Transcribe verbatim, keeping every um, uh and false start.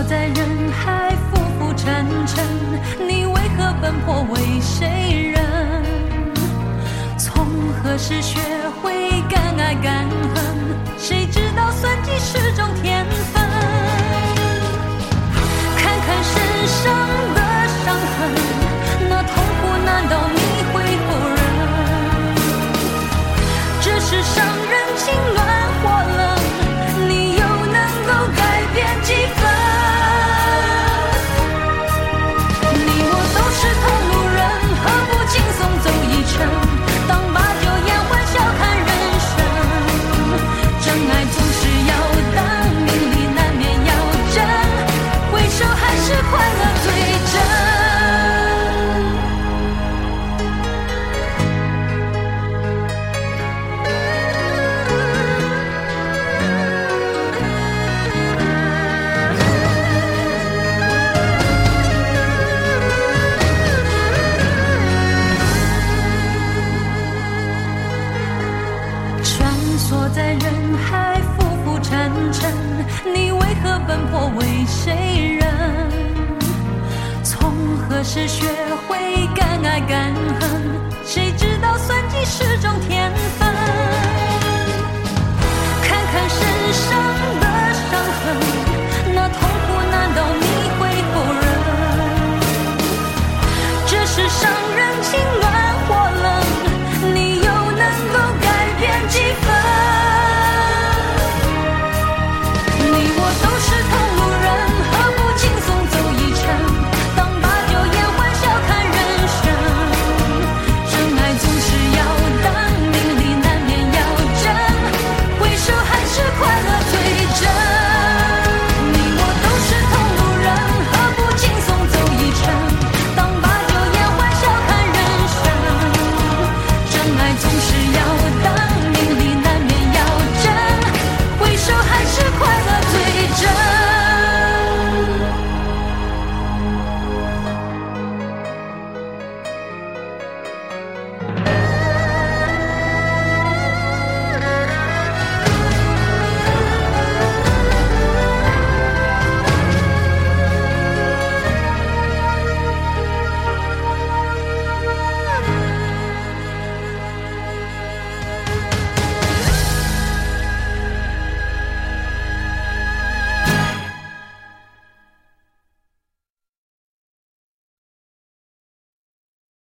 在人海浮浮沉沉，你为何奔波为谁人？从何时学会敢爱敢恨？谁知道算计是种天分？看看身上的伤痕，那痛苦难道你会否认？这世上人情乱或冷，你又能够改变几分？你我都是同路人，何不轻松走一程？当把酒言欢，笑看人生。真爱总是要等，名利难免要争，回首还是快乐最真。在人海浮浮沉沉，你为何奔波为谁人？从何时学会敢爱敢恨？谁知道算计是种天